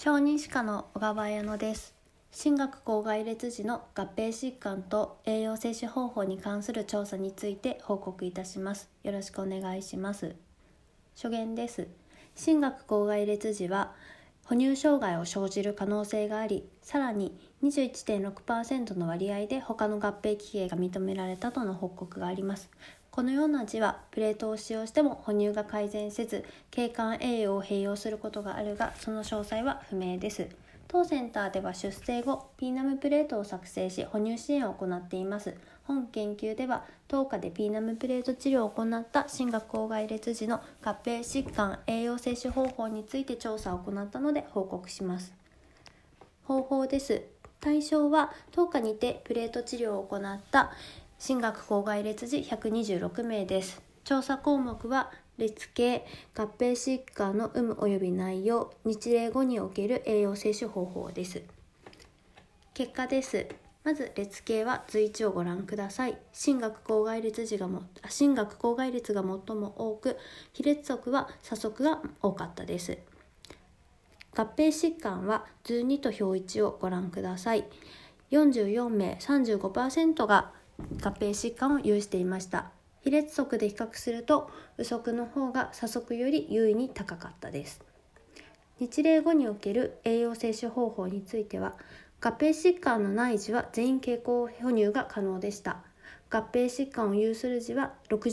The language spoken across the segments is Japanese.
小児歯科の小川彩乃です。進学校外列時の合併疾患と栄養摂取方法に関する調査について報告いたします。よろしくお願いします。初言です。進学校外列時は哺乳障害を生じる可能性があり、さらに 21.6% の割合で他の合併奇形が認められたとの報告があります。このような字はプレートを使用しても哺乳が改善せず、経管栄養を併用することがあるが、その詳細は不明です。当センターでは出生後、ピーナムプレートを作成し哺乳支援を行っています。本研究では、当科でピーナムプレート治療を行った進学校外列時の合併疾患栄養摂取方法について調査を行ったので報告します。方法です。対象は当科にてプレート治療を行った進学校外列時126名です。調査項目は列形、合併疾患の有無及び内容、日例後における栄養摂取方法です。結果です。まず列形は図1をご覧ください。進学校外列が最も多く、非列足は左足が多かったです。合併疾患は図2と表1をご覧ください。44名 35% が合併疾患を有していました。非列足で比較すると右足の方が左足より優位に高かったです。日例後における栄養摂取方法については、合併疾患のない児は全員経口哺乳が可能でした。合併疾患を有する児は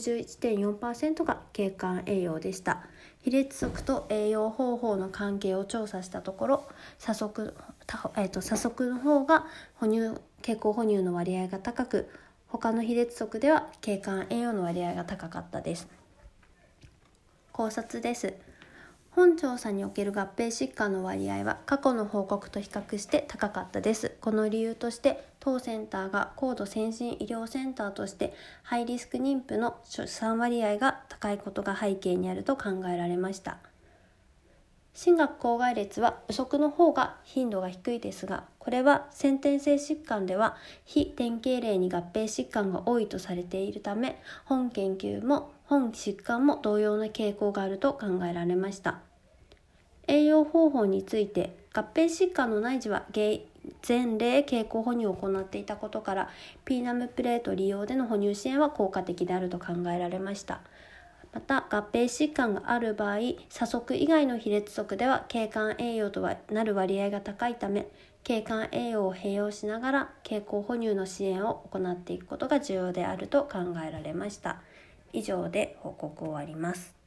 61.4% が経管栄養でした。非列足と栄養方法の関係を調査したところ、左足の方が経口哺乳の割合が高く、他の非列足では経管栄養の割合が高かったです。考察です。本調査における合併疾患の割合は過去の報告と比較して高かったです。この理由として、当センターが高度先進医療センターとしてハイリスク妊婦の出産割合が高いことが背景にあると考えられました。進学校外列は右足の方が頻度が低いですが、これは先天性疾患では非典型例に合併疾患が多いとされているため、本研究も本疾患も同様の傾向があると考えられました。栄養方法について、合併疾患のない児は前例経口哺乳を行っていたことから、ピーナムプレート利用での哺乳支援は効果的であると考えられました。また、合併疾患がある場合、左足以外の非列足では経管栄養となる割合が高いため、経管栄養を併用しながら経口哺乳の支援を行っていくことが重要であると考えられました。以上で報告を終わります。